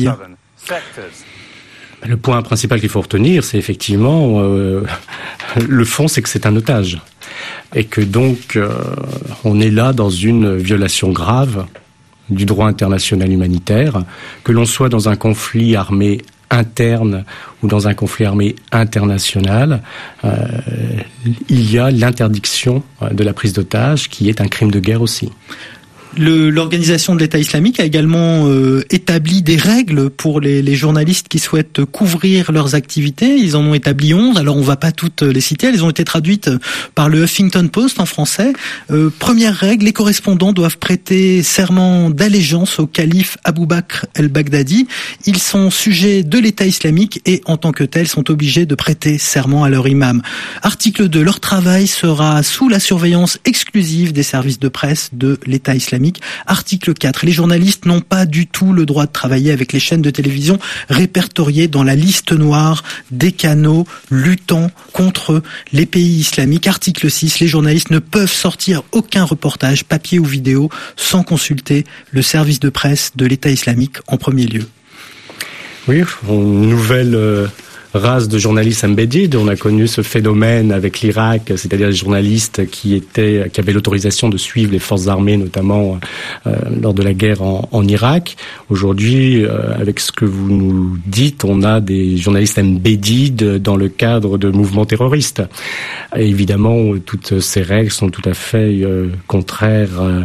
Le point principal qu'il faut retenir, c'est effectivement euh, le fond, c'est que c'est un otage. Et que donc, euh, on est là dans une violation grave du droit international humanitaire, que l'on soit dans un conflit armé interne ou dans un conflit armé international, euh, il y a l'interdiction de la prise d'otage qui est un crime de guerre aussi. Le, l'organisation de l'État islamique a également euh, établi des règles pour les, les journalistes qui souhaitent couvrir leurs activités. Ils en ont établi onze, alors on va pas toutes les citer. Elles ont été traduites par le Huffington Post en français. Euh, première règle, les correspondants doivent prêter serment d'allégeance au calife Abou Bakr el-Baghdadi. Ils sont sujets de l'État islamique et en tant que tels sont obligés de prêter serment à leur imam. Article deux, leur travail sera sous la surveillance exclusive des services de presse de l'État islamique. Article quatre. Les journalistes n'ont pas du tout le droit de travailler avec les chaînes de télévision répertoriées dans la liste noire des canaux luttant contre les pays islamiques. Article six. Les journalistes ne peuvent sortir aucun reportage, papier ou vidéo, sans consulter le service de presse de l'État islamique en premier lieu. Oui, une nouvelle... Euh... race de journalistes embedded. On a connu ce phénomène avec l'Irak, c'est-à-dire les journalistes qui étaient, qui avaient l'autorisation de suivre les forces armées, notamment euh, lors de la guerre en, en Irak. Aujourd'hui, euh, avec ce que vous nous dites, on a des journalistes embedded dans le cadre de mouvements terroristes. Et évidemment, toutes ces règles sont tout à fait euh, contraires euh,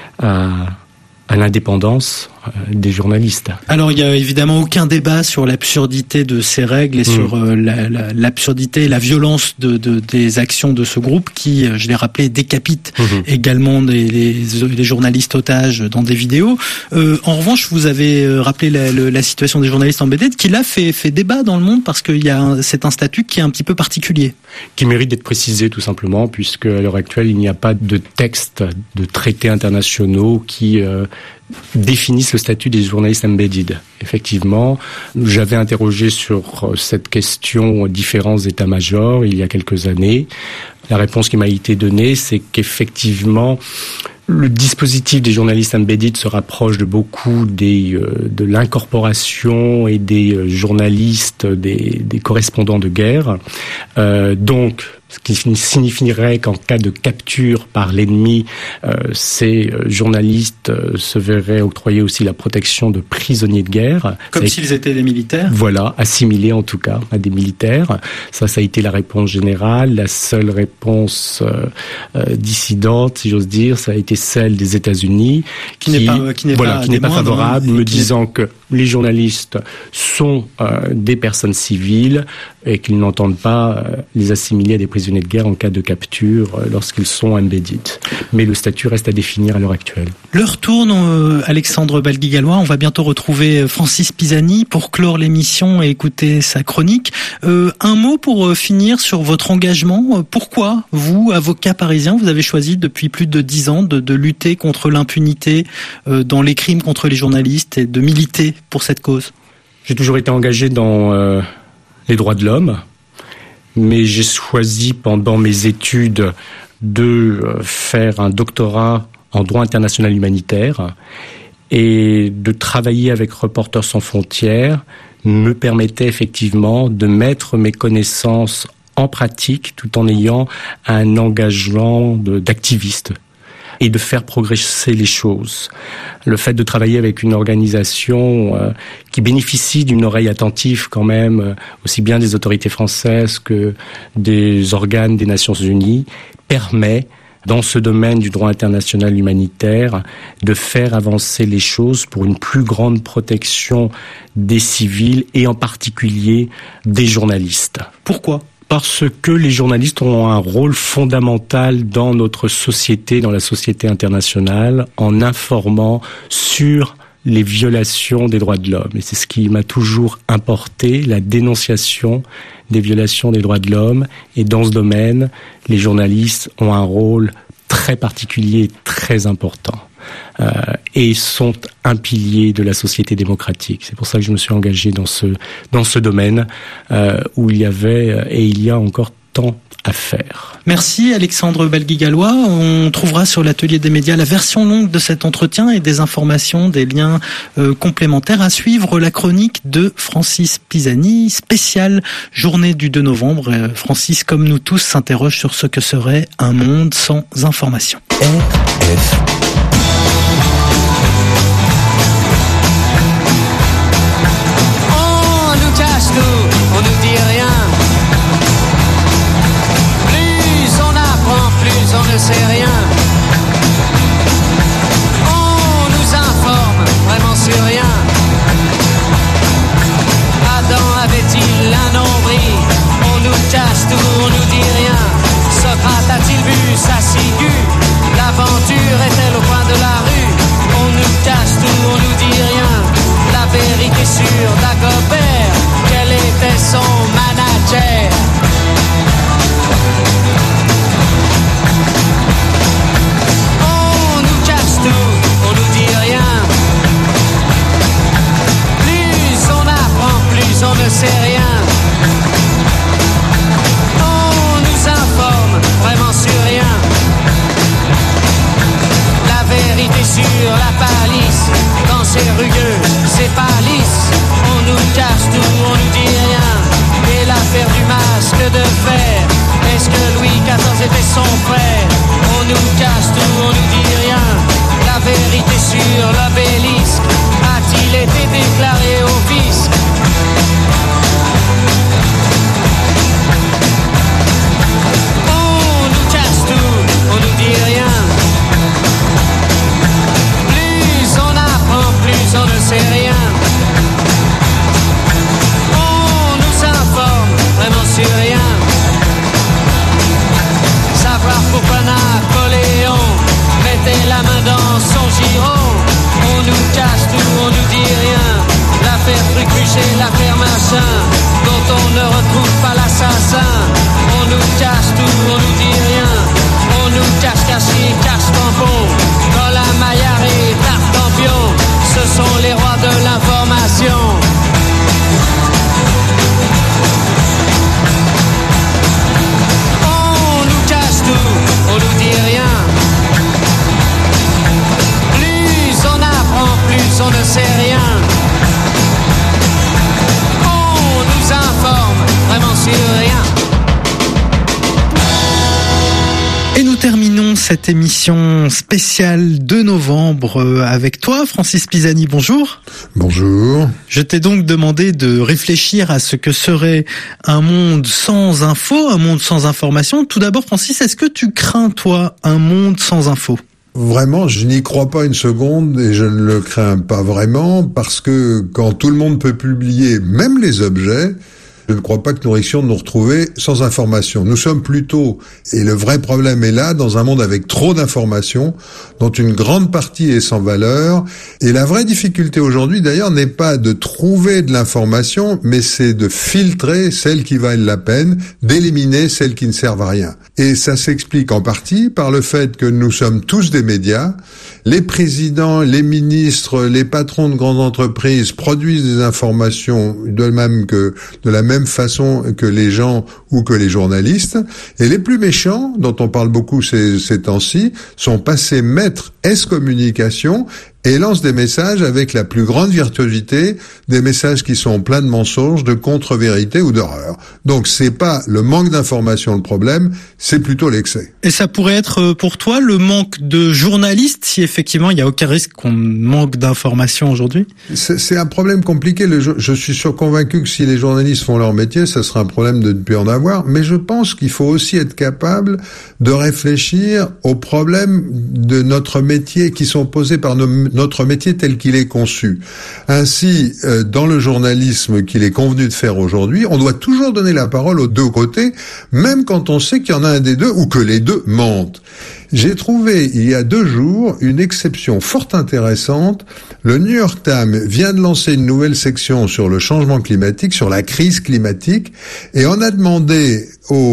à à l'indépendance des journalistes. Alors, il y a évidemment aucun débat sur l'absurdité de ces règles et mmh. sur euh, la, la, l'absurdité et la violence de, de, des actions de ce groupe qui, je l'ai rappelé, décapite mmh. également des, les, les journalistes otages dans des vidéos. Euh, en revanche, vous avez rappelé la, la, la situation des journalistes embedded qui, là, fait, fait débat dans le monde parce qu'il y a un, c'est un statut qui est un petit peu particulier. Qui mérite d'être précisé, tout simplement, puisque à l'heure actuelle, il n'y a pas de texte, de traités internationaux qui euh, définissent le statut des journalistes embedded. Effectivement, j'avais interrogé sur cette question différents états-majors il y a quelques années. La réponse qui m'a été donnée, c'est qu'effectivement, le dispositif des journalistes embedded se rapproche de beaucoup des, euh, de l'incorporation et des euh, journalistes, des, des correspondants de guerre. Euh, donc, ce qui signifierait qu'en cas de capture par l'ennemi, euh, ces journalistes euh, se verraient octroyer aussi la protection de prisonniers de guerre. Comme ça, s'ils étaient des militaires ? Voilà, assimilés en tout cas à des militaires. Ça, ça a été la réponse générale. La seule réponse euh, euh, dissidente, si j'ose dire, ça a été celle des États-Unis, qui, qui n'est pas, qui n'est voilà, pas, qui n'est pas favorable, me disant n'est... que les journalistes sont euh, des personnes civiles et qu'ils n'entendent pas euh, les assimiler à des prisonniers de guerre en cas de capture euh, lorsqu'ils sont embedded. Mais le statut reste à définir à l'heure actuelle. L'heure tourne, euh, Alexandre Balgui-Gallois. On va bientôt retrouver Francis Pisani pour clore l'émission et écouter sa chronique. Euh, un mot pour euh, finir sur votre engagement. Pourquoi vous, avocat parisien, vous avez choisi depuis plus de dix ans de, de lutter contre l'impunité euh, dans les crimes contre les journalistes et de militer pour cette cause? J'ai toujours été engagé dans euh, les droits de l'homme, mais j'ai choisi pendant mes études de euh, faire un doctorat en droit international humanitaire et de travailler avec Reporters sans frontières me permettait effectivement de mettre mes connaissances en pratique tout en ayant un engagement de, d'activiste et de faire progresser les choses. Le fait de travailler avec une organisation euh, qui bénéficie d'une oreille attentive quand même, euh, aussi bien des autorités françaises que des organes des Nations Unies, permet, dans ce domaine du droit international humanitaire, de faire avancer les choses pour une plus grande protection des civils et en particulier des journalistes. Pourquoi ? Parce que les journalistes ont un rôle fondamental dans notre société, dans la société internationale, en informant sur les violations des droits de l'homme. Et c'est ce qui m'a toujours importé, la dénonciation des violations des droits de l'homme. Et dans ce domaine, les journalistes ont un rôle très particulier, très important. Euh, et sont un pilier de la société démocratique. C'est pour ça que je me suis engagé dans ce dans ce domaine euh, où il y avait et il y a encore tant à faire. Merci Alexandre Balgui-Gallois. On trouvera sur l'atelier des médias la version longue de cet entretien et des informations, des liens euh, complémentaires à suivre. La chronique de Francis Pisani, spéciale journée du deux novembre. Euh, Francis, comme nous tous, s'interroge sur ce que serait un monde sans information. R F On nous dit rien. Plus on apprend, plus on ne sait rien. On nous informe vraiment sur rien. Adam avait-il un nombril? On nous cache tout, on nous dit rien. Socrate a-t-il vu sa ciguë? L'aventure est-elle au coin de la rue? On nous cache tout, on nous dit rien. La vérité sur Dagobert, quel était son manager? On nous cache tout, on nous dit rien. Plus on apprend, plus on ne sait rien. On nous informe vraiment sur rien. La vérité sur la palisse, quand c'est rugueux, c'est pas lisse. On nous cache tout, on nous dit rien. Et la que de faire. Est-ce que Louis quatorze était son frère? On nous cache tout, on nous dit rien. La vérité sur l'obélisque a-t-il été déclaré au fisc? On nous cache tout, on nous dit rien. Plus on apprend, plus on ne sait rien. On nous informe vraiment sur rien. Savoir pourquoi Napoléon mettait la main dans son giron. On nous cache tout, on nous dit rien. L'affaire Truc-Muchet, l'affaire machin, dont on ne retrouve pas l'assassin. On nous cache tout, on nous dit rien. On nous cache caché, cache tampon. Quand la Maillard et Tartampion, ce sont les rois de l'information. On nous cache tout, on nous dit rien. Plus on apprend, plus on ne sait rien. On nous informe vraiment sur rien. Et nous terminons cette émission spéciale de novembre avec toi, Francis Pisani. Bonjour. Bonjour. Je t'ai donc demandé de réfléchir à ce que serait un monde sans info, un monde sans information. Tout d'abord, Francis, est-ce que tu crains, toi, un monde sans info ? Vraiment, je n'y crois pas une seconde et je ne le crains pas vraiment parce que quand tout le monde peut publier, même les objets, je ne crois pas que nous risquions de nous retrouver sans information. Nous sommes plutôt, et le vrai problème est là, dans un monde avec trop d'informations, dont une grande partie est sans valeur. Et la vraie difficulté aujourd'hui, d'ailleurs, n'est pas de trouver de l'information, mais c'est de filtrer celles qui valent la peine, d'éliminer celles qui ne servent à rien. Et ça s'explique en partie par le fait que nous sommes tous des médias. Les présidents, les ministres, les patrons de grandes entreprises produisent des informations de même que, de la même façon que les gens ou que les journalistes. Et les plus méchants, dont on parle beaucoup ces, ces temps-ci, sont passés maîtres S-communication et lancent des messages avec la plus grande virtuosité, des messages qui sont pleins de mensonges, de contre-vérités ou d'horreurs. Donc c'est pas le manque d'information le problème, c'est plutôt l'excès. Et ça pourrait être pour toi le manque de journalistes, si effectivement il n'y a aucun risque qu'on manque d'informations aujourd'hui? C'est, c'est un problème compliqué. Le, je suis sûr convaincu que si les journalistes font leur métier, ça sera un problème de ne plus en avoir. Mais je pense qu'il faut aussi être capable de réfléchir aux problèmes de notre métier qui sont posés par nos, notre métier tel qu'il est conçu. Ainsi, euh, dans le journalisme qu'il est convenu de faire aujourd'hui, on doit toujours donner la parole aux deux côtés, même quand on sait qu'il y en a un des deux ou que les deux mentent. J'ai trouvé il y a deux jours une exception fort intéressante. Le New York Times vient de lancer une nouvelle section sur le changement climatique, sur la crise climatique, et on a demandé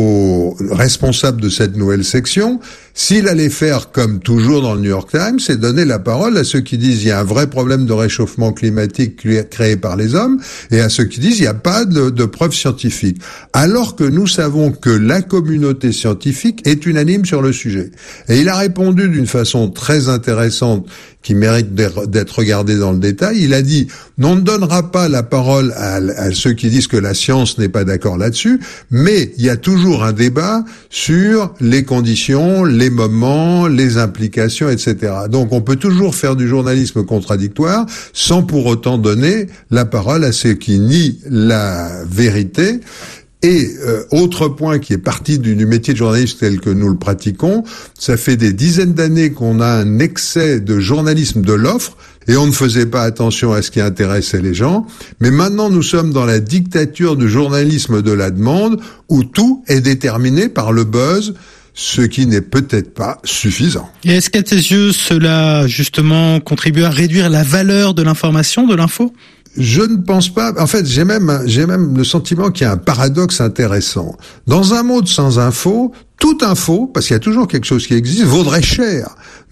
au responsable de cette nouvelle section s'il allait faire comme toujours dans le New York Times, c'est donner la parole à ceux qui disent il y a un vrai problème de réchauffement climatique créé par les hommes, et à ceux qui disent il n'y a pas de, de preuves scientifiques. Alors que nous savons que la communauté scientifique est unanime sur le sujet. Et il a répondu d'une façon très intéressante qui mérite d'être regardée dans le détail. Il a dit, on ne donnera pas la parole à, à ceux qui disent que la science n'est pas d'accord là-dessus, mais il y a toujours un débat sur les conditions, les moments, les implications, et cetera. Donc on peut toujours faire du journalisme contradictoire sans pour autant donner la parole à ceux qui nient la vérité. Et euh, autre point qui est parti du, du métier de journaliste tel que nous le pratiquons, ça fait des dizaines d'années qu'on a un excès de journalisme de l'offre et on ne faisait pas attention à ce qui intéressait les gens. Mais maintenant, nous sommes dans la dictature du journalisme de la demande où tout est déterminé par le buzz, ce qui n'est peut-être pas suffisant. Et est-ce qu'à tes yeux, cela justement contribue à réduire la valeur de l'information, de l'info ? Je ne pense pas. En fait, j'ai même, j'ai même le sentiment qu'il y a un paradoxe intéressant. Dans un monde sans info, toute info, parce qu'il y a toujours quelque chose qui existe, vaudrait cher.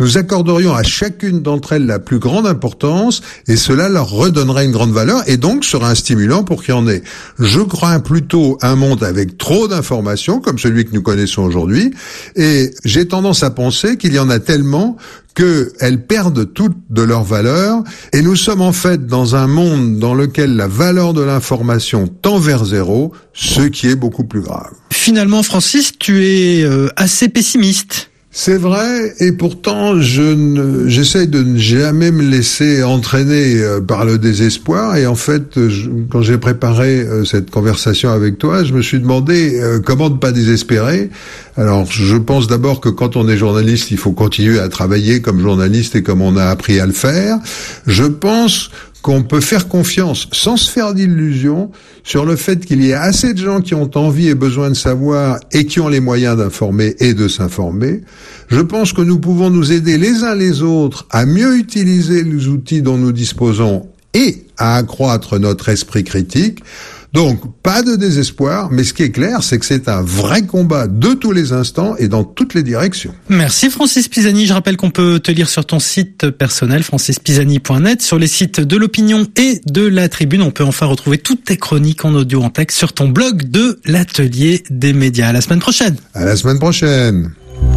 nous accorderions à chacune d'entre elles la plus grande importance et cela leur redonnerait une grande valeur et donc serait un stimulant pour qu'il y en ait. Je crains plutôt un monde avec trop d'informations comme celui que nous connaissons aujourd'hui et j'ai tendance à penser qu'il y en a tellement qu'elles perdent toutes de leur valeur et nous sommes en fait dans un monde dans lequel la valeur de l'information tend vers zéro, ce qui est beaucoup plus grave. Finalement, Francis, tu es euh, assez pessimiste. C'est vrai, et pourtant, je ne, j'essaye de ne jamais me laisser entraîner par le désespoir. Et en fait, je, quand j'ai préparé cette conversation avec toi, je me suis demandé euh, comment ne pas désespérer. Alors, je pense d'abord que quand on est journaliste, il faut continuer à travailler comme journaliste et comme on a appris à le faire. Je pense qu'on peut faire confiance, sans se faire d'illusions, sur le fait qu'il y a assez de gens qui ont envie et besoin de savoir et qui ont les moyens d'informer et de s'informer. Je pense que nous pouvons nous aider les uns les autres à mieux utiliser les outils dont nous disposons et à accroître notre esprit critique. Donc, pas de désespoir, mais ce qui est clair, c'est que c'est un vrai combat de tous les instants et dans toutes les directions. Merci Francis Pisani. Je rappelle qu'on peut te lire sur ton site personnel, francis pisani point net, sur les sites de l'Opinion et de la Tribune. On peut enfin retrouver toutes tes chroniques en audio en texte sur ton blog de l'Atelier des médias. À la semaine prochaine. À la semaine prochaine.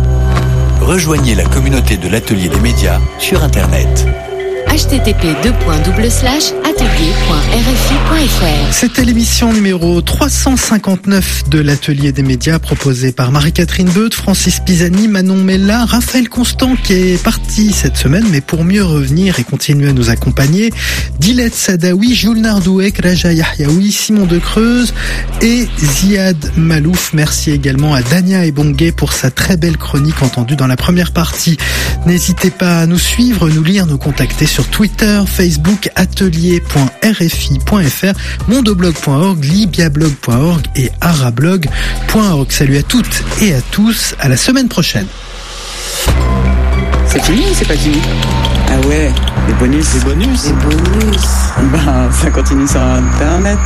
Rejoignez la communauté de l'Atelier des médias sur Internet. h t t p deux points double slash atelier point r f i point f r. C'était l'émission numéro trois cent cinquante-neuf de l'Atelier des médias proposée par Marie-Catherine Beut, Francis Pisani, Manon Mella, Raphaël Constant qui est parti cette semaine mais pour mieux revenir et continuer à nous accompagner, Dilette Sadawi, Jules Nardouek, Raja Yahyaoui, Simon de Creuse et Ziad Malouf. Merci également à Dania Ebongue pour sa très belle chronique entendue dans la première partie. N'hésitez pas à nous suivre, nous lire, nous contacter sur Twitter, Facebook, atelier point r f i point f r, mondoblog point org, libiablog point org et arablog point org. Salut à toutes et à tous, à la semaine prochaine. C'est fini ou c'est pas fini? Ah ouais, les bonus. Les bonus. Les bonus. Ben, ça continue sur Internet.